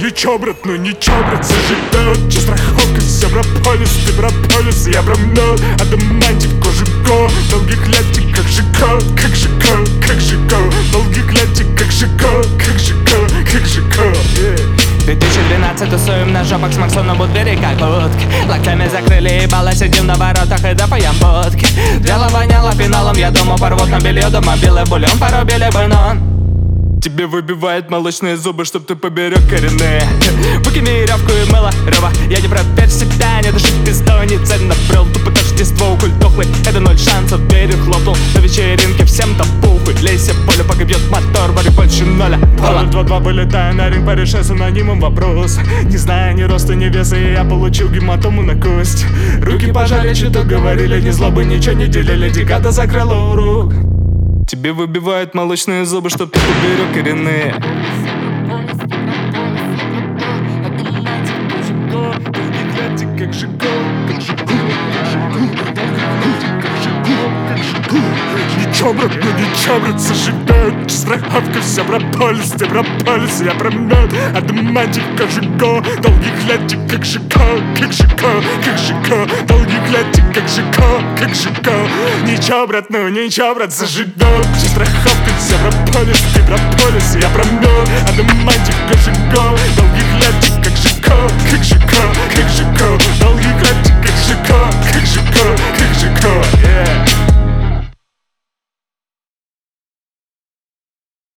Ничего, брат, ну ничего, брат, заживет. Че страховка, все брополис, ты брополис, я бромет. Адамантик, кожуко, долгих летик, как жико, как жико, как жико. Долгих летик, как жико, как жико, как жико. 2012 тусуем на жопах с Максоном у двери как утки. Локтями закрыли ебало, сидим на воротах и допоем водки. Дело воняло финалом, я думал порвут на белье. Дома белый бульон, порубили бы, но тебе выбивает молочные зубы, чтоб ты поберег коренные. Выкими рявку и мыло, рыба. Я не проверь себя, не дыши пизду, не цель набрел. Тупо тождество, куль дохлый, это 0 шансов. Дверь хлопнул на вечеринке, всем до пухуй. Лейся в поле, пока бьет мотор, вари больше 0. 2-2 вылетаю на ринг, порешай с анонимом вопрос. Не зная ни роста, ни веса, и я получил гематому на кость. Руки пожали, что говорили, ни злобы, ничего не делили. Декада закрыла урок. Тебе выбивают молочные зубы, чтоб ты поберег коренные. Как жиго, как жиго, как жиго. Ничего, брат, ну ничего, брат, заживет. Страховка, вся брополис, ты брополис, я промет. Адамантик, как жиго, долгих летик, как жиго, как жиго, как жиго. Долгих летик, как жиго, как жиго. Ничего, брат, ну ничего, брат, заживет. Страховка, вся брополис, ты брополис, я промет.